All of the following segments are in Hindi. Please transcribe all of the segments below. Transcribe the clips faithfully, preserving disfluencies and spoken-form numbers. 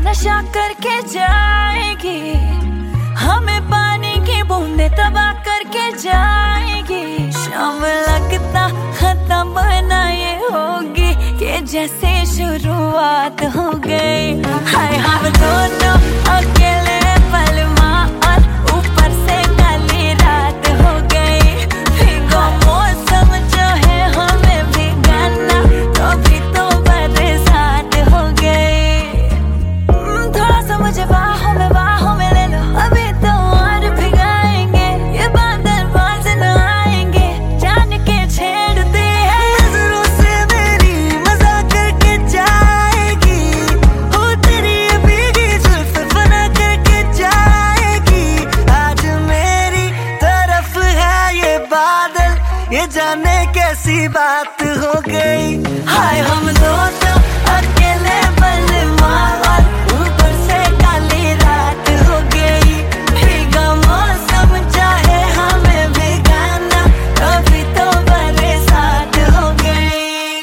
नशा करके जाएगी, हमें पानी की बूंदे तबाह करके जाएगी। शाम लगता खत्म ना ये होगी कि जैसे शुरुआत हो गई। हाय हम दोनों अकेले पलमा और ऊपर से काली रात हो गई। भीगो मौसम जो है हमें भिगाना, तो भी तो बरसात हो गई। थोड़ा सा मुझे बाहों में बाहों में ले लो, अभी तो और भिगाएंगे। ये बादल बाज न आएंगे, जान के छेड़ते हैं। नजरों से मेरी मजाक करके जाएगी, हो तेरी भीगी जुल्फ बना करके जाएगी। आज मेरी तरफ है ये बादल, ये जाने कैसी बात हो गई। हाय हम दोनों अकेले बलमा और ऊपर से काली रात हो गई। भीगा मौसम चाहे हमें भिगाना, कभी तो बरसात हो गई।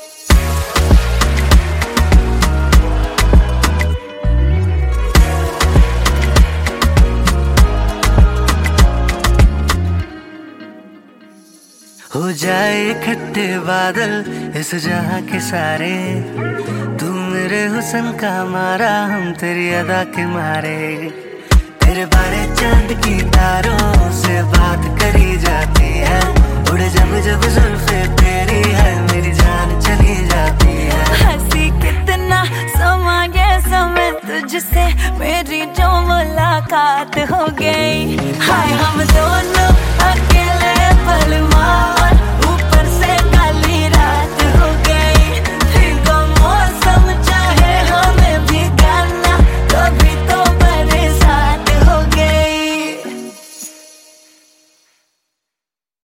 हो जाए इकट्ठे बादल इस जहां के सारे, तू मेरे हुस्न का मारा, हम तेरी अदा के मारे। तेरे बारे चांद की तारों से बात करी जाती है, उड़ जब जब जुल्फे तेरी है मेरी जान चली जाती है। हंसी कितना समा ये समय तुझसे मेरी जो मुलाकात हो गई। हाय हम